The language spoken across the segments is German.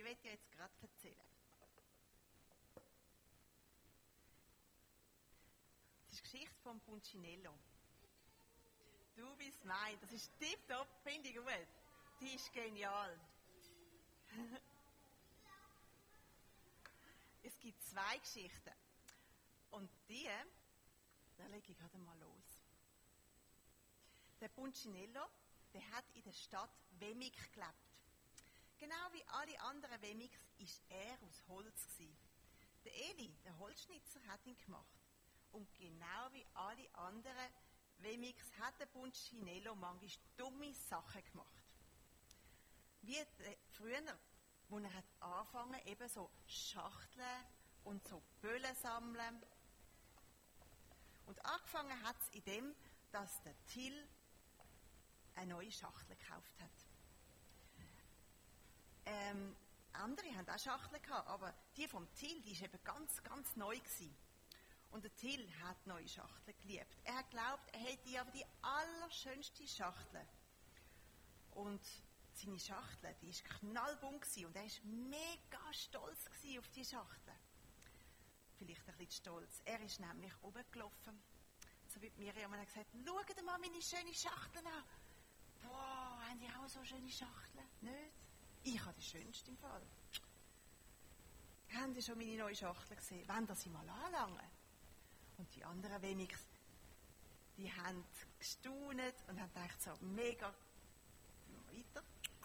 möchte dir jetzt gerade erzählen. Das ist die Geschichte von Punchinello. Du bist mein, das ist tipptopp, finde ich gut. Die ist genial. Es gibt 2 Geschichten. Und da lege ich gerade mal los. Der Punchinello, der hat in der Stadt Wemig gelebt. Genau wie alle anderen Wemigs war er aus Holz gewesen. Der Eli, der Holzschnitzer, hat ihn gemacht. Und genau wie alle anderen Wemigs hat der Punchinello manchmal dumme Sachen gemacht. Wie früher, wo er hat angefangen, eben so Schachteln und so Böllen sammeln. Und angefangen hat es in dem, dass der Till eine neue Schachtel gekauft hat. Andere haben auch Schachteln gehabt, aber die vom Till, die war eben ganz, ganz neu gewesen. Und der Till hat neue Schachteln geliebt. Er hat geglaubt, er hätte aber die allerschönste Schachtel. Und seine Schachtel, die war knallbunt gewesen und er war mega stolz auf die Schachtel. Vielleicht ein bisschen stolz. Er ist nämlich oben gelaufen. So wie Miriam hat gesagt, schaut mal meine schöne Schachtel an. Boah, haben die auch so schöne Schachteln? Nicht? Ich habe die schönste im Fall. Haben Sie schon meine neue Schachtel gesehen? Wollen Sie sie mal anlangen? Und die anderen wenigstens, die haben gestaunt und haben gedacht so, mega. Weiter.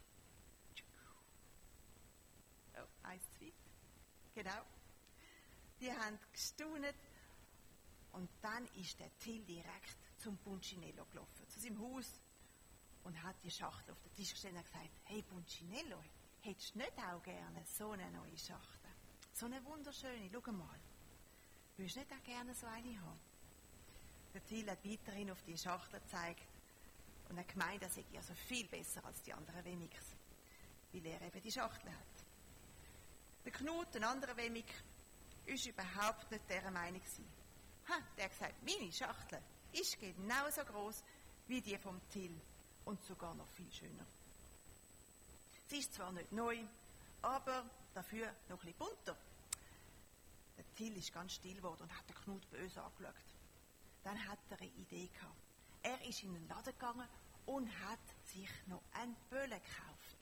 Oh, 1 zu weit. Genau. Die haben gestaunt und dann ist der Till direkt zum Punchinello gelaufen, zu seinem Haus und hat die Schachtel auf den Tisch gestellt und gesagt, hey Punchinello, hättest du nicht auch gerne so eine neue Schachtel? So eine wunderschöne, schau mal. Würdest du nicht auch gerne so eine haben? Der Till hat weiterhin auf die Schachtel gezeigt und hat gemeint, er sei also viel besser als die anderen Wemigs, weil er eben die Schachtel hat. Der Knut, ein anderer Wemig, ist überhaupt nicht dieser Meinung gewesen. Der hat gesagt, meine Schachtel ist genauso groß wie die vom Till und sogar noch viel schöner. Sie ist zwar nicht neu, aber dafür noch ein bisschen bunter. Der Till ist ganz still geworden und hat den Knut böse angeschaut. Dann hat er eine Idee gehabt. Er ist in den Laden gegangen und hat sich noch einen Böllen gekauft.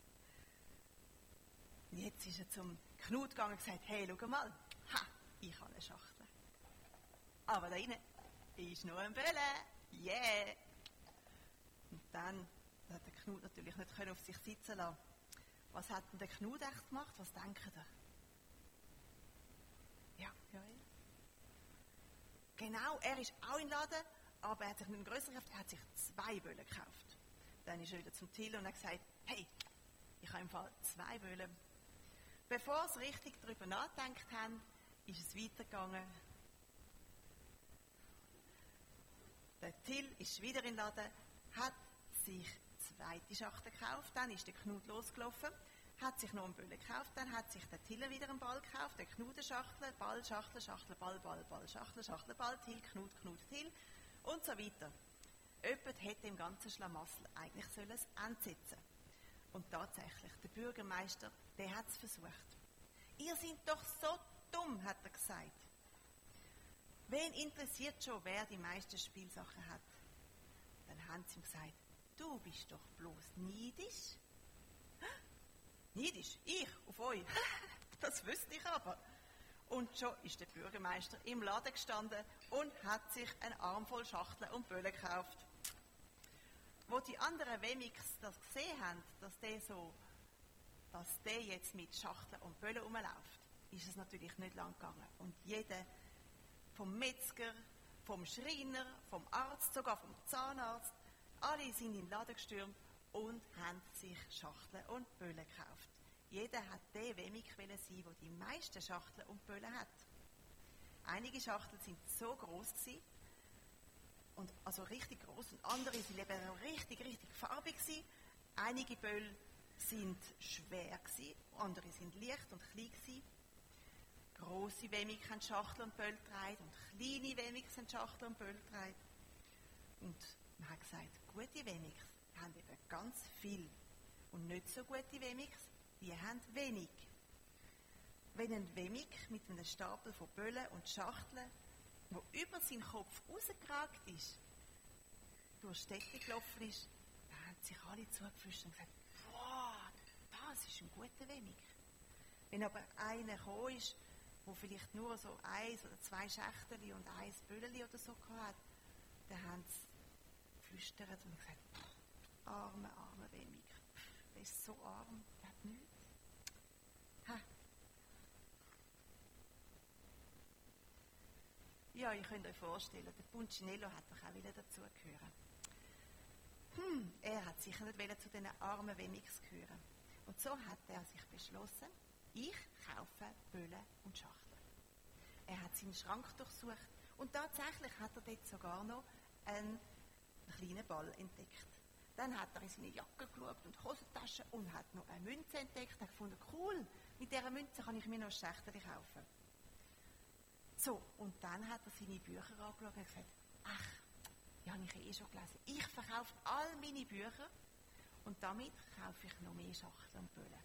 Und jetzt ist er zum Knut gegangen und gesagt, hey, schau mal, ich habe eine Schachtel. Aber da drinnen ist noch ein Böllen. Yeah! Und dann hat der Knut natürlich nicht auf sich sitzen lassen. Was hat denn der Knut echt gemacht? Was denkt ihr? Ja, Joel? Genau, er ist auch im Laden, aber er hat sich nicht einen grösseren gekauft, er hat sich 2 Böllen gekauft. Dann ist er wieder zum Till und hat gesagt, hey, ich habe im Fall 2 Böllen. Bevor sie richtig darüber nachgedacht haben, ist es weitergegangen. Der Till ist wieder in den Laden, hat sich 2. Schachtel gekauft, dann ist der Knut losgelaufen, hat sich noch einen Böllen gekauft, dann hat sich der Till wieder einen Ball gekauft, der Knut eine Schachtel, Ball, Schachtel, Schachtel, Ball, Ball, Ball, Schachtel, Schachtel, Ball, Till, Knut, Knut, Till und so weiter. Jemand hätte im ganzen Schlamassel eigentlich ein Ende setzen. Und tatsächlich, der Bürgermeister, der hat es versucht. Ihr seid doch so dumm, hat er gesagt. Wen interessiert schon, wer die meisten Spielsachen hat? Dann haben sie ihm gesagt, du bist doch bloß neidisch. Neidisch? Ich? Auf euch? Das wüsste ich aber. Und schon ist der Bürgermeister im Laden gestanden und hat sich einen Arm voll Schachteln und Böllen gekauft. Wo die anderen Wemigs das gesehen haben, dass der jetzt mit Schachteln und Böllen rumläuft, ist es natürlich nicht lang gegangen. Und jeder, vom Metzger, vom Schreiner, vom Arzt, sogar vom Zahnarzt, alle sind in den Laden gestürmt und haben sich Schachteln und Böllen gekauft. Jeder hat den Wemig sein, der die meisten Schachteln und Böllen hat. Einige Schachteln sind so groß gewesen, und also richtig groß, und andere sind eben richtig, richtig farbig gewesen. Einige Böll sind schwer gewesen, andere sind leicht und klein gewesen. Grosse Wemig haben Schachteln und Böll getragen und kleine Wemig haben Schachteln und Böll getragen. Und man hat gesagt, gute Wemigs haben eben ganz viel. Und nicht so gute Wemigs, die haben wenig. Wenn ein Wemmig mit einem Stapel von Böllen und Schachteln, wo über seinen Kopf rausgeragt ist, durch Städte gelaufen ist, da haben sich alle zugefischt und gesagt, wow, das ist ein guter Wemmig. Wenn aber einer gekommen ist, der vielleicht nur so 1 oder 2 Schächtchen und 1 Böllchen oder so hatte, dann haben sie geflüstert und gesagt, armer Wemmig, der ist so arm, der hat nichts. Ha. Ja, ihr könnt euch vorstellen, der Punchinello hat doch auch wieder dazugehören. Er hat sicher nicht zu diesen armen Wemmigs gehören. Und so hat er sich beschlossen, ich kaufe Böllen und Schachteln. Er hat seinen Schrank durchsucht und tatsächlich hat er dort sogar noch einen kleinen Ball entdeckt. Dann hat er in seine Jacke geschaut und Hosentasche und hat noch eine Münze entdeckt. Er hat gefunden, cool, mit dieser Münze kann ich mir noch ein Schächtchen kaufen. So, und dann hat er seine Bücher angeschaut und gesagt, ach, die habe ich schon gelesen. Ich verkaufe all meine Bücher und damit kaufe ich noch mehr Schachteln und Böllen.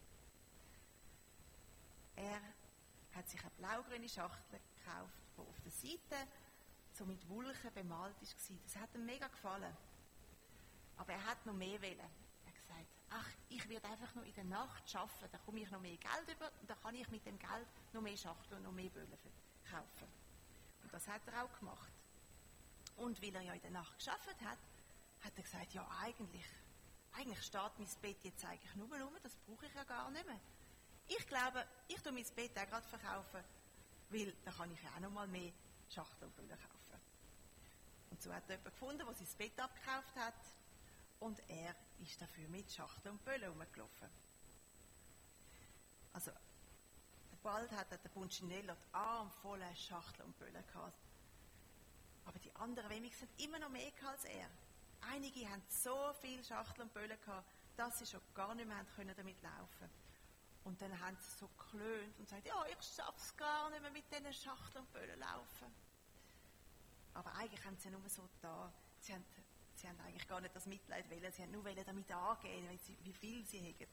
Er hat sich eine blaugrüne Schachtel gekauft, die auf der Seite so mit Wulchen bemalt war. Das hat ihm mega gefallen. Aber er hat noch mehr wollen. Er hat gesagt, ach, ich werde einfach noch in der Nacht arbeiten, dann komme ich noch mehr Geld über und dann kann ich mit dem Geld noch mehr Schachteln und noch mehr Böllen kaufen. Und das hat er auch gemacht. Und weil er ja in der Nacht gearbeitet hat, hat er gesagt, ja eigentlich steht mein Bett jetzt eigentlich nur rum, das brauche ich ja gar nicht mehr. Ich glaube, ich tue mein Bett auch gerade verkaufen, weil dann kann ich ja auch noch mal mehr Schachteln und Böllen kaufen. Und so hat er jemanden gefunden, der sein Bett abgekauft hat und er ist dafür mit Schachteln und Böllen rumgelaufen. Also, bald hat der Punchinello die Arme voller Schachteln und Böllen gehabt. Aber die anderen Wemmigs haben immer noch mehr als er. Einige haben so viele Schachteln und Böllen gehabt, dass sie schon gar nicht mehr damit laufen konnten. Und dann haben sie so geklönt und gesagt, ja, ich schaffe es gar nicht mehr mit diesen Schachteln und Böllen laufen. Aber eigentlich haben sie nur so da. Sie haben eigentlich gar nicht das Mitleid wollen, sie haben nur damit angehen, wie viel sie haben.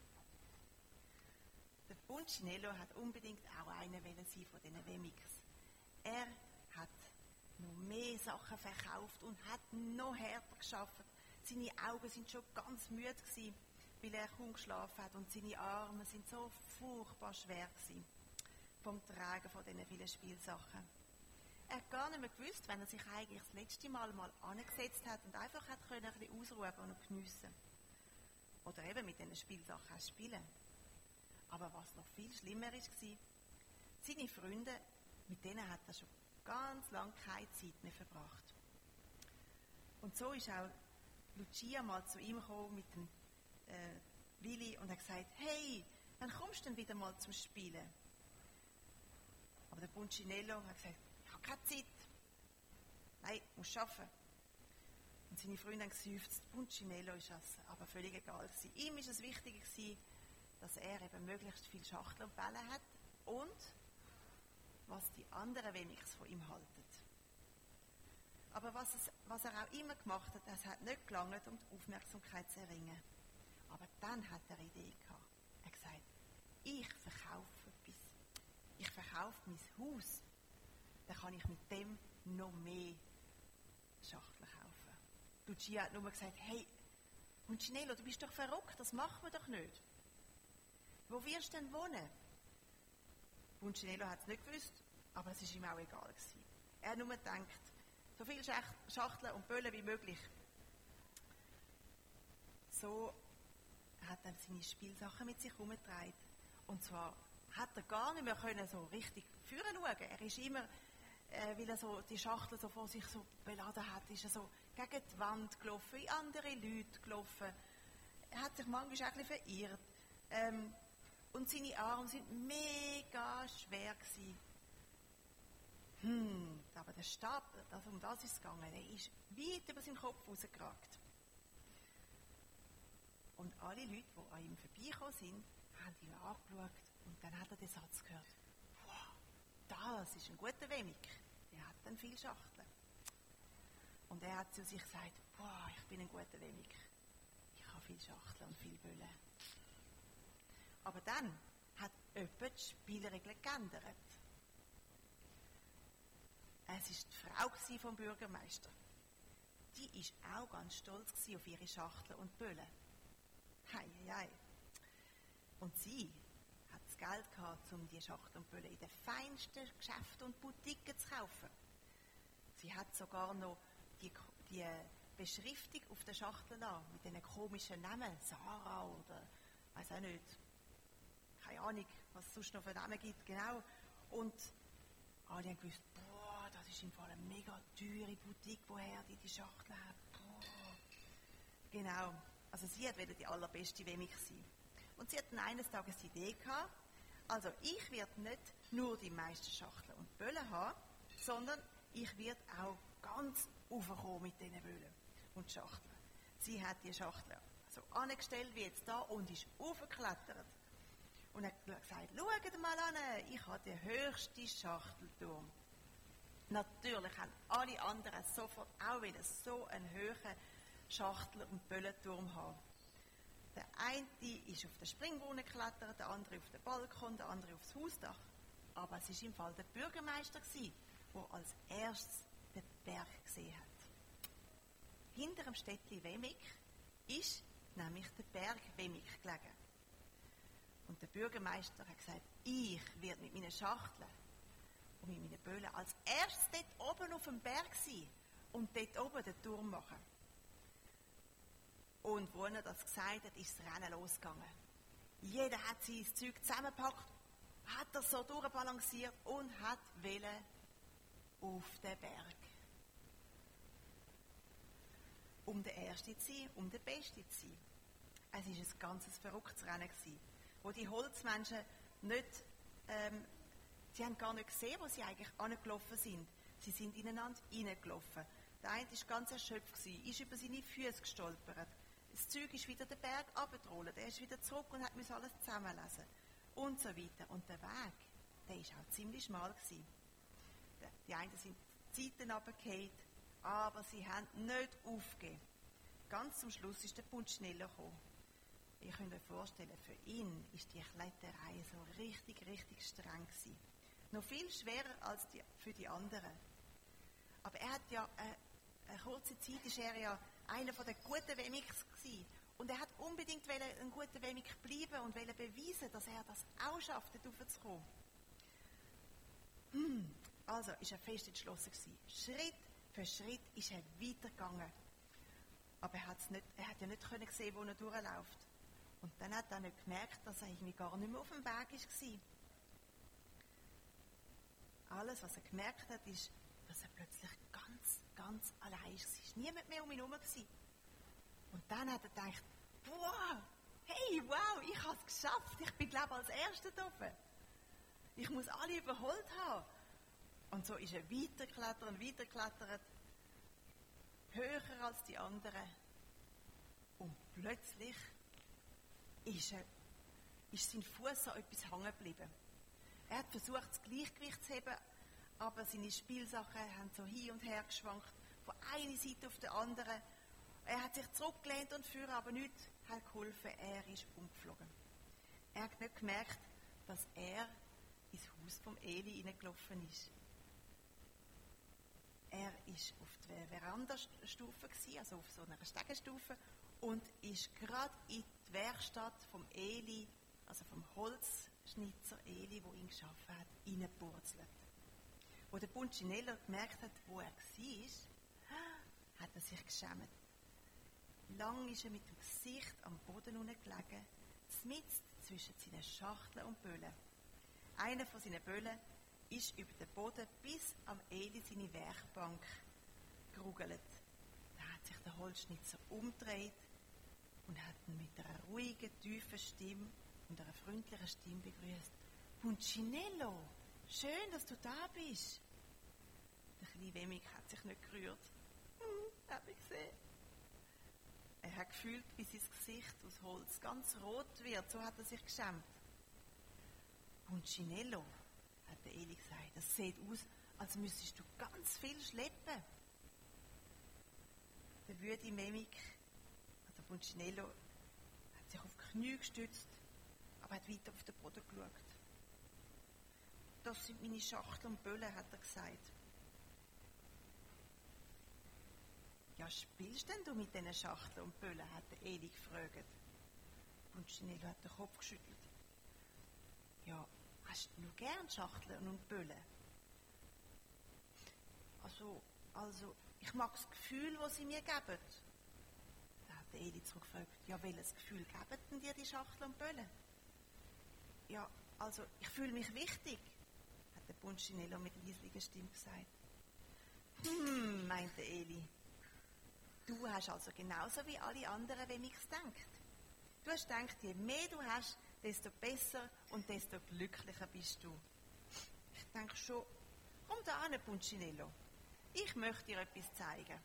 Der Punchinello hat unbedingt auch einer sein von diesen Wemmigs. Er hat noch mehr Sachen verkauft und hat noch härter gearbeitet. Seine Augen sind schon ganz müde gewesen, weil er kaum geschlafen hat und seine Arme sind so furchtbar schwer gewesen vom Tragen von diesen vielen Spielsachen. Er hat gar nicht mehr gewusst, wenn er sich eigentlich das letzte Mal angesetzt hat und einfach hat können ein bisschen ausruhen und geniessen. Oder eben mit diesen Spielsachen spielen. Aber was noch viel schlimmer war, seine Freunde, mit denen hat er schon ganz lange keine Zeit mehr verbracht. Und so ist auch Lucia mal zu ihm gekommen mit dem Willi und hat gesagt, hey, wann kommst du denn wieder mal zum Spielen? Aber der Punchinello hat gesagt, ich habe keine Zeit. Nein, ich muss arbeiten. Und seine Freunde haben geseufzt, Punchinello ist es aber völlig egal gewesen. Ihm ist es wichtig gewesen, dass er eben möglichst viel Schachteln und Bälle hat und was die anderen Wemmigs von ihm halten. Aber was er auch immer gemacht hat, das hat nicht gelangt, um die Aufmerksamkeit zu erringen. Aber dann hat er eine Idee gehabt. Er hat gesagt, ich verkaufe etwas. Ich verkaufe mein Haus. Dann kann ich mit dem noch mehr Schachteln kaufen. Lucia hat nur gesagt, hey, Punchinello, du bist doch verrückt, das machen wir doch nicht. Wo wirst du denn wohnen? Punchinello hat es nicht gewusst, aber es war ihm auch egal gewesen. Er hat nur gedacht, so viele Schachteln und Böllen wie möglich. So hat er seine Spielsachen mit sich herumgetragen. Und zwar hat er gar nicht mehr können so richtig führen schauen. Er ist immer, weil er so die Schachtel so vor sich so beladen hat, ist er so gegen die Wand gelaufen, in andere Leute gelaufen. Er hat sich manchmal auch ein bisschen verirrt. Und seine Arme sind mega schwer gewesen. Aber der Stapel, also um das ist es gegangen, der ist weit über seinen Kopf rausgeragt. Und alle Leute, die an ihm vorbeigekommen sind, haben ihn angeschaut und dann hat er den Satz gehört, wow, das ist ein guter Wemmig, der hat dann viele Schachteln. Und er hat zu sich gesagt, wow, ich bin ein guter Wemmig, ich habe viele Schachteln und viele Böllen. Aber dann hat jemand die Spielregeln geändert. Es war die Frau vom Bürgermeister. Die war auch ganz stolz auf ihre Schachteln und Böllen. Hei, hei, hei. Und sie hat das Geld gehabt, um die Schachteln und Böllen in den feinsten Geschäften und Boutiquen zu kaufen. Sie hat sogar noch die Beschriftung auf der Schachtel da, mit diesen komischen Namen, Sarah oder weiß auch nicht, keine Ahnung, was es sonst noch für Namen gibt, genau. Und alle haben gewusst, boah, das ist im Fall eine mega teure Boutique, woher die Schachtel hat. Boah. Genau, also sie wollte die allerbeste Wemmig sein. Und sie hat dann eines Tages die Idee gehabt, also ich werde nicht nur die meisten Schachteln und Böllen haben, sondern ich werde auch ganz raufkommen mit diesen Böllen und Schachteln. Sie hat die Schachtel so angestellt wie jetzt da und ist raufgeklettert. Und hat gesagt, schaut mal an, ich habe den höchsten Schachtelturm. Natürlich haben alle anderen sofort auch wieder so einen hohen Schachtel- und Böllenturm haben. Der eine ist auf den Springbrunnen geklettert, der andere auf den Balkon, der andere aufs Hausdach. Aber es war im Fall der Bürgermeister, der als erstes den Berg gesehen hat. Hinter dem Städtchen Wemmig ist nämlich der Berg Wemmig gelegen. Und der Bürgermeister hat gesagt, ich werde mit meinen Schachteln und mit meinen Böllen als erstes dort oben auf dem Berg sein und dort oben den Turm machen. Und wo er das gesagt hat, ist das Rennen losgegangen. Jeder hat sein Zeug zusammengepackt, hat das so durchbalanciert und hat wollen auf den Berg. Um der Erste zu sein, um der Beste zu sein. Es war ein ganz verrücktes Rennen, wo die Holzmenschen nicht, sie haben gar nicht gesehen, wo sie eigentlich angelaufen sind. Sie sind ineinander reingelaufen. Der eine war ganz erschöpft, ist über seine Füße gestolpert. Das Zeug ist wieder den Berg runtergerollt. Er ist wieder zurück und hat alles zusammenlesen. Und so weiter. Und der Weg, der war auch ziemlich schmal. Die einen sind die Seiten runtergefallen, aber sie haben nicht aufgegeben. Ganz zum Schluss ist der Punchinello gekommen. Ihr könnt euch vorstellen, für ihn war die Kletterei so richtig, richtig streng gewesen. Noch viel schwerer als für die anderen. Aber er hat ja eine kurze Zeit ist er ja einer der guten Wemmigs gewesen. Und er hat unbedingt ein guter Wemmig bleiben und beweisen, dass er das auch schafft, dort raufzukommen. Also ist er fest entschlossen gewesen. Schritt für Schritt ist er weitergegangen. Aber er hat ja nicht sehen, wo er durchläuft. Und dann hat er nicht gemerkt, dass er irgendwie gar nicht mehr auf dem Weg war. Alles, was er gemerkt hat, ist, dass er plötzlich ganz, ganz allein war. Niemand mehr um ihn herum war. Und dann hat er gedacht, boah, hey, wow, ich habe es geschafft. Ich bin, glaube ich, als Erster da oben. Ich muss alle überholt haben. Und so ist er weitergeklettert, höher als die anderen. Und plötzlich ist sein Fuß an etwas hängen geblieben. Er hat versucht, das Gleichgewicht zu heben, aber seine Spielsachen haben so hin und her geschwankt, von einer Seite auf die andere. Er hat sich zurückgelehnt und führen, aber nichts hat geholfen. Er ist umgeflogen. Er hat nicht gemerkt, dass er ins Haus vom Eli hineingelaufen ist. Er war auf der Verandastufe, also auf so einer Stegenstufe, und ist gerade in die Werkstatt vom Eli, also vom Holzschnitzer Eli, der ihn geschaffen hat, hineingepurzelt. Wo der Punchinello gemerkt hat, wo er war, hat er sich geschämt. Lang ist er mit dem Gesicht am Boden unten gelegen, mitten zwischen seinen Schachteln und Böllen. Einer von seinen Böllen ist über den Boden bis am Eli seine Werkbank gerugelt. Da hat sich der Holzschnitzer umgedreht und hat ihn mit einer ruhigen, tiefen Stimme und einer freundlichen Stimme begrüßt. Punchinello, schön, dass du da bist. Der kleine Wemmig hat sich nicht gerührt. Er hat mich gesehen. Er hat gefühlt, wie sein Gesicht aus Holz ganz rot wird. So hat er sich geschämt. Punchinello, hat der Eli gesagt, das sieht aus, als müsstest du ganz viel schleppen. Der wüde Wemmig, der Punchinello, hat sich auf die Knie gestützt, aber Aber er hat weiter auf den Boden geschaut. Das sind meine Schachteln und Böllen, hat er gesagt. Ja, spielst denn du mit diesen Schachteln und Böllen, hat der Eli gefragt. Punchinello hat den Kopf geschüttelt. Ja, hast du nur gern Schachteln und Böllen? Also, ich mag das Gefühl, das sie mir geben. Da hat der Eli zurückgefragt, ja, welches Gefühl geben denn dir die Schachteln und Böllen? Ja, also, ich fühle mich wichtig, hat der Punchinello mit leislicher Stimme gesagt. Meinte Eli. Du hast also genauso wie alle anderen Wemigs gedacht. Du hast gedacht, je mehr du hast, desto besser und desto glücklicher bist du. Ich denke schon, komm da an, Punchinello. Ich möchte dir etwas zeigen.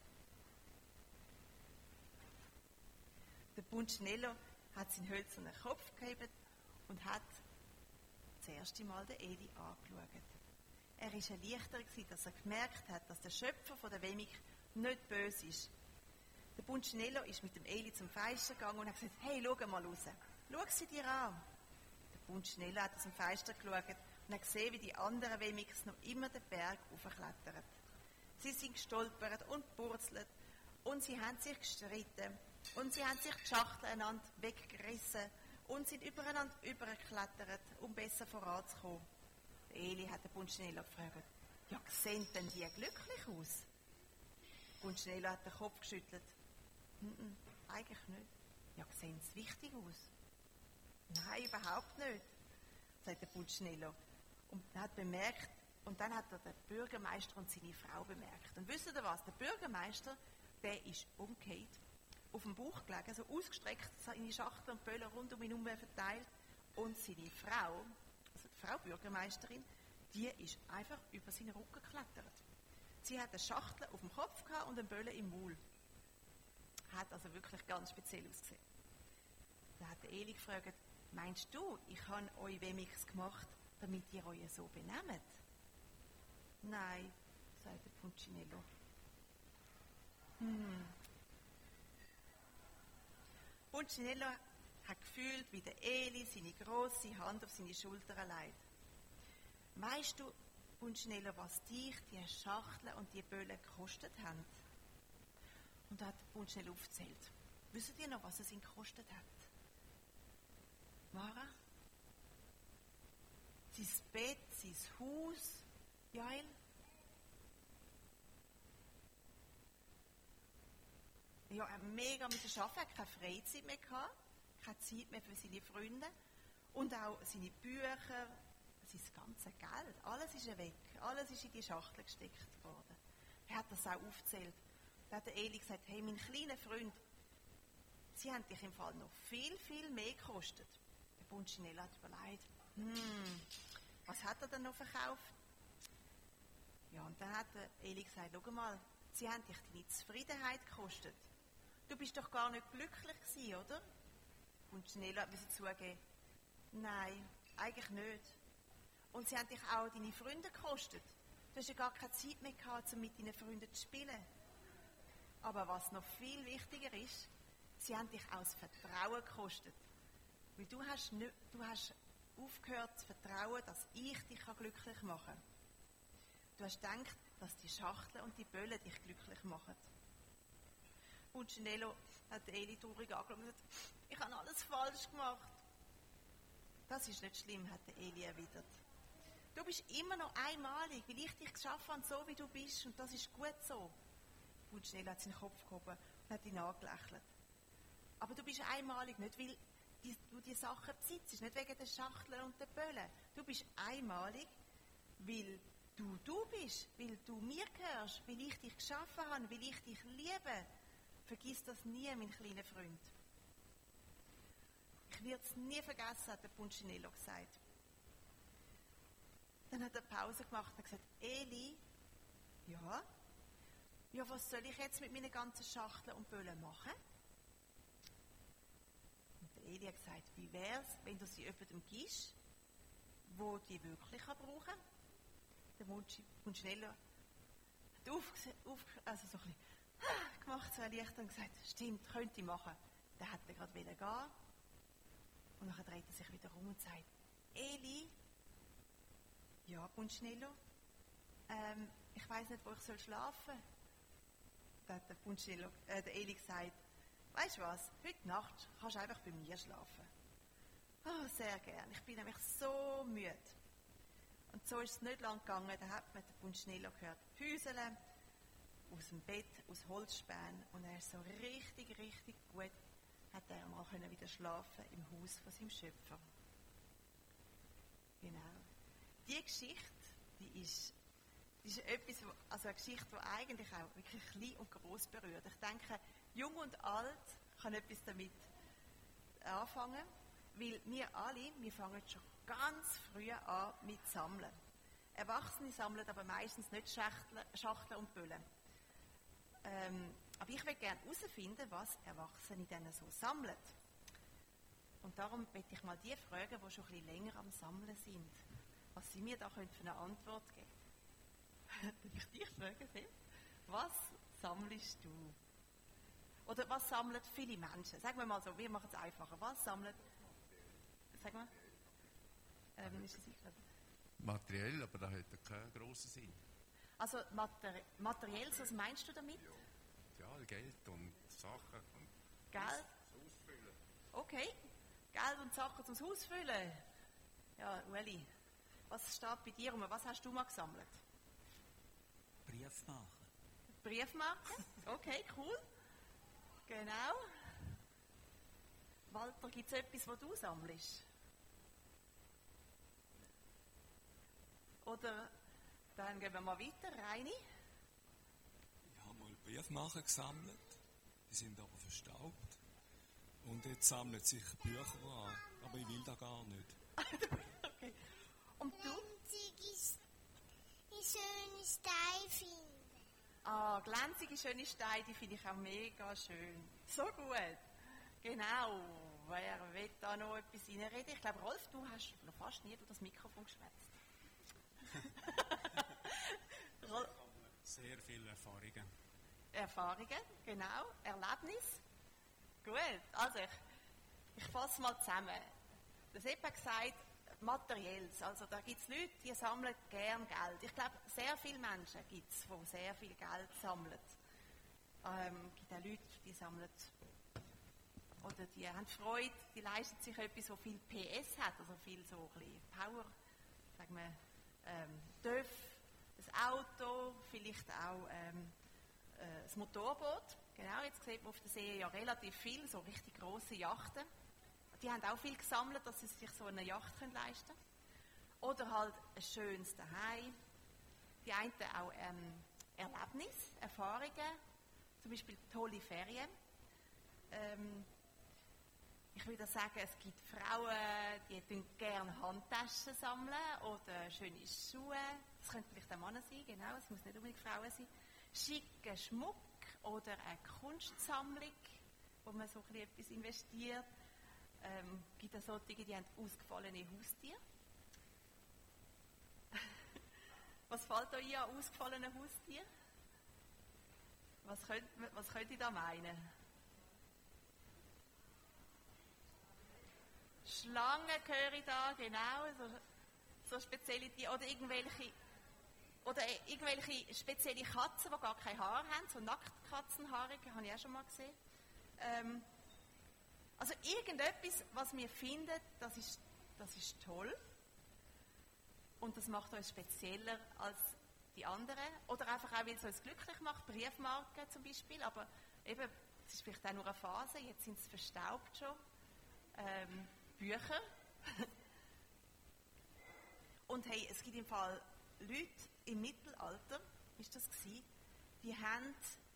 Der Punchinello hat seinen hölzernen Kopf gehoben und hat das erste Mal den Eli angeschaut. Er war erleichtert, dass er gemerkt hat, dass der Schöpfer von der Wemig nicht böse ist. Der Punchinello ist mit dem Eli zum Fenster gegangen und hat gesagt, hey, schau mal raus. Schau sie dir an. Der Punchinello hat aus dem Fenster geschaut und hat gesehen, wie die anderen Wemigs noch immer den Berg hochklettern. Sie sind gestolpert und purzelt und sie haben sich gestritten und sie haben sich die Schachteln einander weggerissen und sind übereinander übergeklettert, um besser voranzukommen. Der Eli hat den Punchinello gefragt, ja, sehen denn die glücklich aus? Punchinello hat den Kopf geschüttelt. Eigentlich nicht. Ja, sehen sie wichtig aus? Nein, überhaupt nicht, sagt der Punchinello. Und er hat bemerkt, und dann hat er den Bürgermeister und seine Frau bemerkt. Und wisst ihr was? Der Bürgermeister, der ist umgekehrt, auf dem Bauch gelegen, so ausgestreckt, seine Schachteln und Böllen rund um ihn herum verteilt. Und seine Frau, also die Frau Bürgermeisterin, die ist einfach über seinen Rücken geklettert. Sie hat eine Schachtel auf dem Kopf gehabt und einen Böllen im Maul. Hat also wirklich ganz speziell ausgesehen. Da hat der Eli gefragt, meinst du, ich habe euch Wemigs gemacht, damit ihr euch so benehmt? Nein, sagt der Punchinello. Punchinello hat gefühlt, wie der Eli seine grosse Hand auf seine Schulter legt. Weißt du, Punchinello, was dich die Schachteln und die Böllen gekostet haben? Und da hat Punchinello aufgezählt. Wisst ihr noch, was es ihn gekostet hat? Mara? Sein Bett, sein Haus, Jael? Ja, er hat mega mit der Arbeit, er hat keine Freizeit mehr gehabt, keine Zeit mehr für seine Freunde und auch seine Bücher, sein ganzes Geld, alles ist weg, alles ist in die Schachtel gesteckt worden. Er hat das auch aufgezählt. Da hat der Eli gesagt, hey, mein kleiner Freund, sie haben dich im Fall noch viel, viel mehr gekostet. Der Punchinello hat überlegt, was hat er denn noch verkauft? Ja, und dann hat der Eli gesagt, schau mal, sie haben dich deine Zufriedenheit gekostet. Du bist doch gar nicht glücklich gewesen, oder? Punchinello musste zugeben, nein, eigentlich nicht. Und sie haben dich auch deine Freunde gekostet. Du hast ja gar keine Zeit mehr gehabt, um mit deinen Freunden zu spielen. Aber was noch viel wichtiger ist, sie haben dich auch das Vertrauen gekostet. Weil du hast aufgehört zu vertrauen, dass ich dich glücklich machen kann. Du hast gedacht, dass die Schachteln und die Böllen dich glücklich machen. Punchinello hat Eli traurig angeschaut und gesagt, ich habe alles falsch gemacht. Das ist nicht schlimm, hat Eli erwidert. Du bist immer noch einmalig, weil ich dich geschaffen habe, so wie du bist, und das ist gut so. Punchinello hat seinen Kopf gehoben und hat ihn angelächelt. Aber du bist einmalig, nicht weil du die Sachen besitzt, nicht wegen der Schachteln und der Böllen. Du bist einmalig, weil du bist, weil du mir gehörst, weil ich dich geschaffen habe, weil ich dich liebe. Vergiss das nie, mein kleiner Freund. Ich werde es nie vergessen, hat der Punchinello gesagt. Dann hat er Pause gemacht und gesagt, Eli, ja, was soll ich jetzt mit meinen ganzen Schachteln und Böllen machen? Und der Eli hat gesagt, wie wär's, wenn du sie jemandem gibst, wo die wirklich brauchen kann? Der Punchinello hat so ein bisschen gemacht, so erleichtert und gesagt, stimmt, könnte ich machen. Dann hat er gerade gehen. Und dann dreht er sich wieder um und sagt, Eli, ja, Punchinello, ich weiss nicht, wo ich schlafen soll. Dann hat der Eli gesagt, weisst du was, heute Nacht kannst du einfach bei mir schlafen. Oh, sehr gern, ich bin nämlich so müde. Und so ist es nicht lang gegangen, da hat man den Punchinello gehört füseln aus dem Bett, aus Holzspänen, und er ist so richtig, richtig gut, hat er mal wieder schlafen im Haus von seinem Schöpfer. Genau. Die Geschichte, die ist etwas, also eine Geschichte, die eigentlich auch wirklich klein und gross berührt. Ich denke, jung und alt kann etwas damit anfangen, weil wir alle, wir fangen schon ganz früh an mit Sammeln. Erwachsene sammeln aber meistens nicht Schachteln und Böllen. Aber ich will gerne herausfinden, was Erwachsene denn so sammeln. Und darum möchte ich mal die fragen, die schon ein bisschen länger am Sammeln sind, was sie mir da für eine Antwort geben können. Darf ich dich fragen, Phil? Was sammelst du? Oder was sammeln viele Menschen? Sagen wir mal so, wir machen es einfacher. Was sammeln... Sag mal. Ist das materiell, aber da hat er keinen grossen Sinn. Also materiell, was meinst du damit? Ja, Geld und Sachen. Und Geld? Das Haus füllen. Okay. Geld und Sachen zum Haus füllen. Ja, Ueli, was steht bei dir rum? Was hast du mal gesammelt? Briefmarken. Briefmarken? Okay, cool. Genau. Walter, gibt es etwas, was du sammelst? Oder dann gehen wir mal weiter. Reini? Ich habe mal Briefmarken gesammelt, die sind aber verstaubt. Und jetzt sammeln sich Bücher an, aber ich will da gar nicht. Okay. Und du? Die schöne Steine finden. Ah, glänzige, schöne Steine, die finde ich auch mega schön. So gut. Genau. Wer will da noch etwas reinreden? Ich glaube, Rolf, du hast noch fast nie durch das Mikrofon geschwätzt. Sehr viele Erfahrungen. Erfahrungen, genau. Erlebnis. Gut, also ich fasse mal zusammen. Der Sepp hat gesagt, Materielles. Also da gibt es Leute, die sammeln gern Geld. Ich glaube, sehr viele Menschen gibt es, die sehr viel Geld sammeln. Es gibt auch Leute, die sammeln oder die haben Freude, die leisten sich etwas, das viel PS hat, also viel so ein bisschen Power, sagen wir, TÜV, ein Auto, vielleicht auch ein Motorboot. Genau, jetzt sieht man auf der See ja relativ viel, so richtig grosse Yachten. Die haben auch viel gesammelt, dass sie sich so eine Yacht leisten können. Oder halt ein schönes Zuhause. Die einen auch Erlebnisse, Erfahrungen, zum Beispiel tolle Ferien. Ich würde sagen, es gibt Frauen, die gerne Handtaschen sammeln oder schöne Schuhe. Das könnte vielleicht auch Männer sein, genau, es muss nicht unbedingt Frauen sein. Schicken Schmuck oder eine Kunstsammlung, wo man so etwas investiert. Es gibt auch solche, die haben ausgefallene Haustiere. Was fällt euch an ausgefallenen Haustieren? Was könnt ihr da meinen? Schlangen höre ich da, genau, so spezielle Tiere. Oder irgendwelche spezielle Katzen, die gar keine Haare haben, so Nacktkatzenhaarige, habe ich auch schon mal gesehen. Also irgendetwas, was wir finden, das ist toll. Und das macht uns spezieller als die anderen. Oder einfach auch, weil es uns glücklich macht, Briefmarken zum Beispiel. Aber eben, es ist vielleicht auch nur eine Phase, jetzt sind sie verstaubt schon. Bücher. Und hey, es gibt im Fall Leute im Mittelalter, ist das gewesen, die haben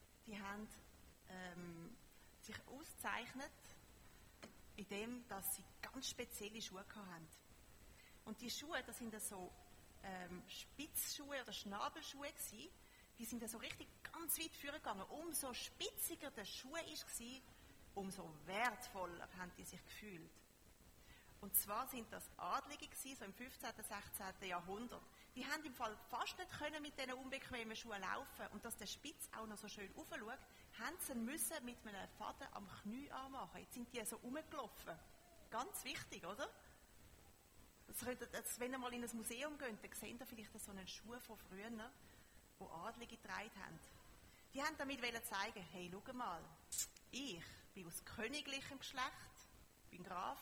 sich ausgezeichnet, indem dass sie ganz spezielle Schuhe hatten. Und die Schuhe, das sind so Spitzschuhe oder Schnabelschuhe gewesen, die sind so richtig ganz weit vorgegangen. Umso spitziger der Schuh war, umso wertvoller haben die sich gefühlt. Und zwar sind das Adlige gewesen, so im 15. und 16. Jahrhundert. Die haben im Fall fast nicht können mit diesen unbequemen Schuhen laufen. Und dass der Spitz auch noch so schön raufschaut, haben sie müssen mit einem Faden am Knie anmachen. Jetzt sind die so rumgelaufen. ganz wichtig, oder? Wenn ihr mal in ein Museum geht, dann seht ihr vielleicht so einen Schuh von früher, wo Adlige getragen haben. Die haben damit zeigen, hey, schau mal, ich bin aus königlichem Geschlecht, bin Graf.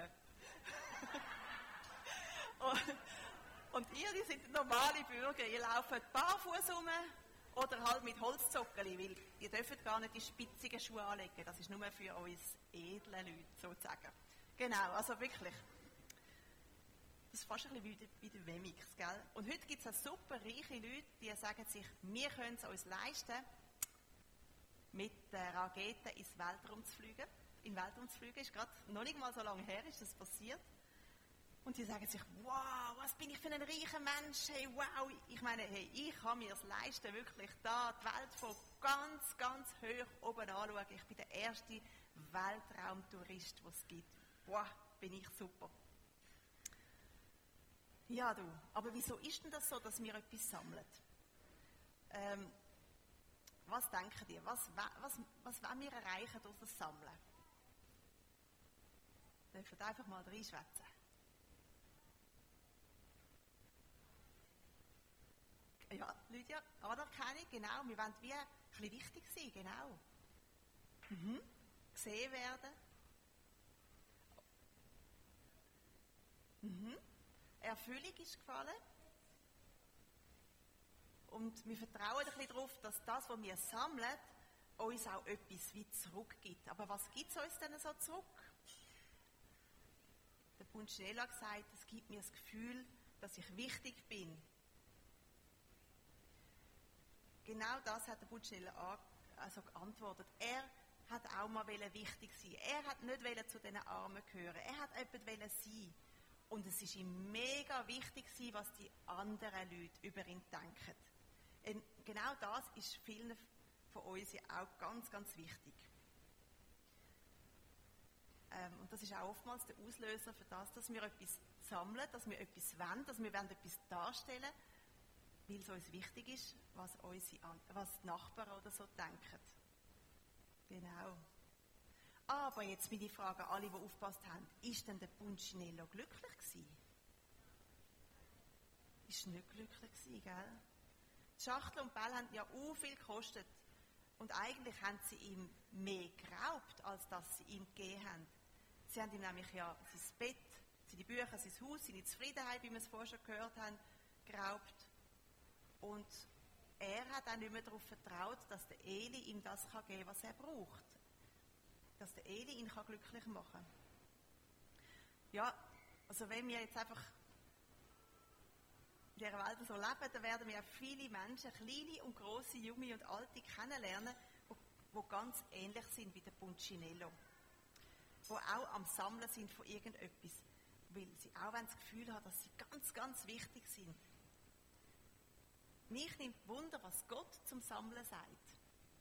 Und ihr, die sind normale Bürger, ihr lauft barfuß rum oder halt mit Holzzockeli, weil ihr dürft gar nicht die spitzigen Schuhe anlegen. Das ist nur für uns edle Leute, sozusagen. Genau, also wirklich. Das ist fast ein bisschen wie der Wemix, gell? Und heute gibt es auch super reiche Leute, die sagen sich, wir können es uns leisten, mit der Rakete ins Weltraum zu fliegen. In den Weltraum zu fliegen, ist gerade noch nicht mal so lange her, ist das passiert. Und die sagen sich, wow, was bin ich für ein reicher Mensch, hey, wow. Ich meine, hey, ich kann mir es leisten, wirklich da die Welt von ganz, ganz hoch oben anschauen. Ich bin der erste Weltraumtourist, den es gibt. Wow, bin ich super. Ja, du, aber wieso ist denn das so, dass wir etwas sammeln? Was denken ihr? Was wollen wir erreichen durch das Sammeln? Ihr dürft einfach mal reinschwätzen. Ja, Lydia, Anerkennung, genau. Wir wollen wie ein bisschen wichtig sein, genau. Gesehen werden. Erfüllung ist gefallen. Und wir vertrauen ein bisschen darauf, dass das, was wir sammeln, uns auch etwas wie zurückgibt. Aber was gibt es uns denn so zurück? Der Punchinello hat gesagt, es gibt mir das Gefühl, dass ich wichtig bin. Genau das hat der Punchinello also geantwortet. Er hat auch mal wichtig sein. Er hat nicht zu diesen Armen gehören. Er hat jemand sein. Und es ist ihm mega wichtig, was die anderen Leute über ihn denken. Und genau das ist vielen von uns ja auch ganz, ganz wichtig. Und das ist auch oftmals der Auslöser für das, dass wir etwas sammeln, dass wir etwas wollen, dass wir etwas darstellen, weil es uns wichtig ist, was die Nachbarn oder so denken. Genau. Aber jetzt meine Frage an alle, die aufgepasst haben. Ist denn der Punchinello glücklich gewesen? Ist nicht glücklich gewesen, gell? Die Schachtel und Bälle haben ja viel gekostet. Und eigentlich haben sie ihm mehr geraubt, als dass sie ihm gegeben haben. Sie haben ihm nämlich ja sein Bett, seine Bücher, sein Haus, seine Zufriedenheit, wie wir es vorher schon gehört haben, geraubt. Und er hat auch nicht mehr darauf vertraut, dass der Eli ihm das geben kann, was er braucht. Dass der Eli ihn glücklich machen kann. Ja, also wenn wir jetzt einfach in dieser Welt so leben, dann werden wir viele Menschen, kleine und grosse, junge und alte, kennenlernen, die ganz ähnlich sind wie der Punchinello. Die auch am Sammeln sind von irgendetwas, weil sie auch das Gefühl haben, dass sie ganz, ganz wichtig sind. Mich nimmt Wunder, was Gott zum Sammeln sagt.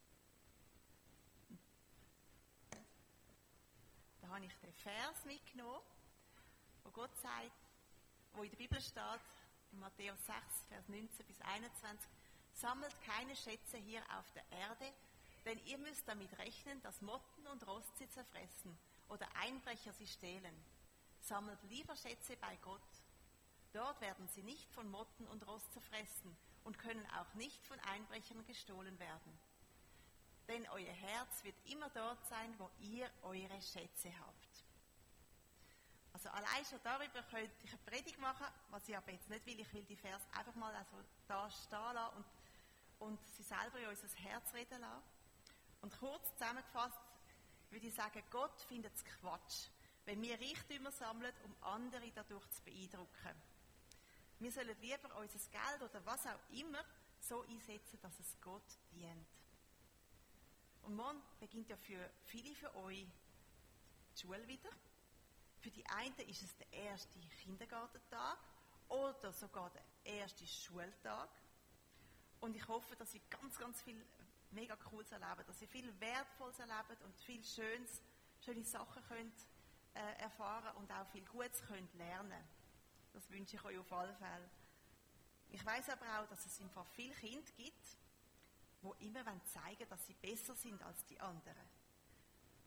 Da habe ich den Vers mitgenommen, wo Gott sagt, wo in der Bibel steht, in Matthäus 6, Vers 19 bis 21, sammelt keine Schätze hier auf der Erde, denn ihr müsst damit rechnen, dass Motten und Rost sie zerfressen oder Einbrecher sie stehlen. Sammelt lieber Schätze bei Gott. Dort werden sie nicht von Motten und Rost zerfressen und können auch nicht von Einbrechern gestohlen werden. Denn euer Herz wird immer dort sein, wo ihr eure Schätze habt. Also allein schon darüber könnte ich eine Predigt machen, was ich aber jetzt nicht will. Ich will die Vers einfach mal also da stehen lassen und sie selber in unser Herz reden lassen. Und kurz zusammengefasst würde ich sagen, Gott findet es Quatsch, wenn wir Reichtümer sammeln, um andere dadurch zu beeindrucken. Wir sollen lieber unser Geld oder was auch immer so einsetzen, dass es Gott dient. Und morgen beginnt ja für viele von euch die Schule wieder. Für die einen ist es der erste Kindergartentag oder sogar der erste Schultag. Und ich hoffe, dass ihr ganz, ganz viel mega Cooles erlebt, dass ihr viel Wertvolles erlebt und viel schöne Sachen könnt erfahren und auch viel Gutes könnt lernen. Das wünsche ich euch auf alle Fälle. Ich weiss aber auch, dass es im Fall viele Kinder gibt, die immer zeigen wollen, dass sie besser sind als die anderen.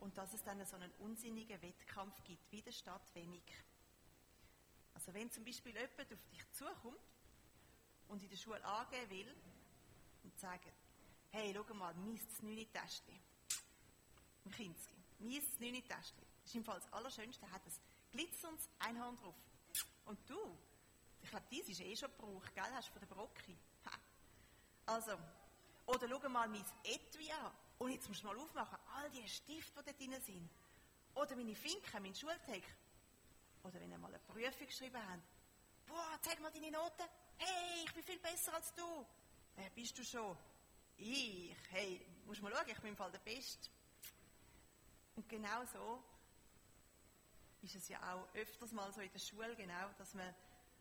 und dass es dann so einen unsinnigen Wettkampf gibt, wie der Stadt Wenig. Also wenn zum Beispiel jemand auf dich zukommt und in der Schule angeben will und sagt, hey, schau mal, mein 9. Täschchen, im Kinski, mein 9. Täschchen, das ist im Fall das Allerschönste, hat ein glitzerndes Einhorn drauf. Und du, ich glaube, dies ist schon gebraucht, gell, hast du von der Brocki. Ha. Also, oder schau mal mein Etui an. Und jetzt musst du mal aufmachen, all die Stifte, die da drin sind. Oder meine Finken, mein Schultag. Oder wenn ihr mal eine Prüfung geschrieben habt. Boah, zeig mal deine Noten. Hey, ich bin viel besser als du. Wer bist du schon? Ich. Hey, musst mal schauen, ich bin im Fall der Beste. Und genau so ist es ja auch öfters mal so in der Schule, genau, dass wir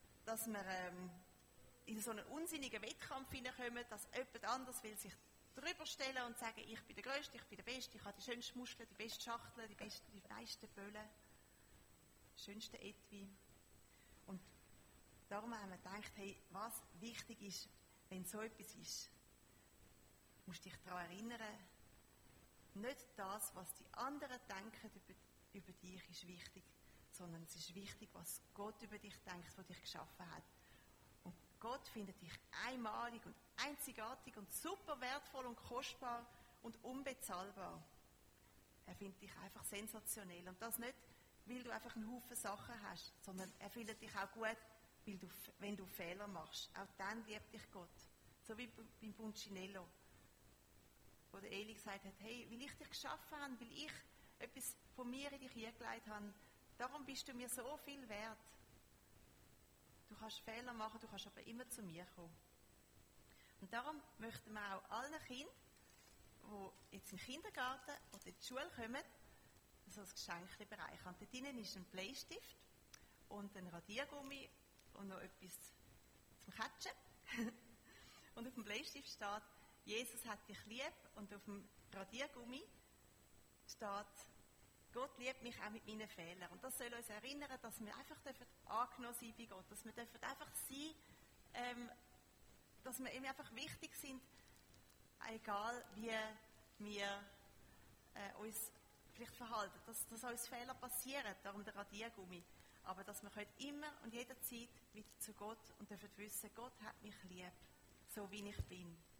in so einen unsinnigen Wettkampf hineinkommen, dass jemand anderes will sich drüber stellen und sagen, ich bin der Größte, ich bin der Beste, ich habe die schönsten Muskeln, die beste Schachtel, die meisten Böllen, die schönsten Etui. Und darum haben wir gedacht, hey, was wichtig ist, wenn so etwas ist, musst du dich daran erinnern, nicht das, was die anderen denken über dich, ist wichtig, sondern es ist wichtig, was Gott über dich denkt, der dich geschaffen hat. Und Gott findet dich einmalig und einzigartig und super wertvoll und kostbar und unbezahlbar. Er findet dich einfach sensationell. Und das nicht, weil du einfach einen Haufen Sachen hast, sondern er findet dich auch gut, wenn du Fehler machst. Auch dann liebt dich Gott. So wie beim Punchinello, wo der Eli gesagt hat, hey, weil ich dich geschaffen habe, weil ich etwas von mir in dich hineingelegt habe, darum bist du mir so viel wert. Du kannst Fehler machen, du kannst aber immer zu mir kommen. Und darum möchten wir auch allen Kindern, die jetzt im Kindergarten oder in die Schule kommen, so ein Geschenk bereichern. Und dort drinnen ist ein Bleistift und ein Radiergummi und noch etwas zum Catchen. Und auf dem Bleistift steht, Jesus hat dich lieb, und auf dem Radiergummi steht, Gott liebt mich auch mit meinen Fehlern. Und das soll uns erinnern, dass wir einfach angenommen sein bei Gott, dass wir einfach sein, dass wir ihm einfach wichtig sind, egal wie wir uns vielleicht verhalten, dass uns Fehler passieren, darum der Radiergummi. Aber dass wir immer und jederzeit wieder zu Gott und dürfen wissen, Gott hat mich lieb, so wie ich bin.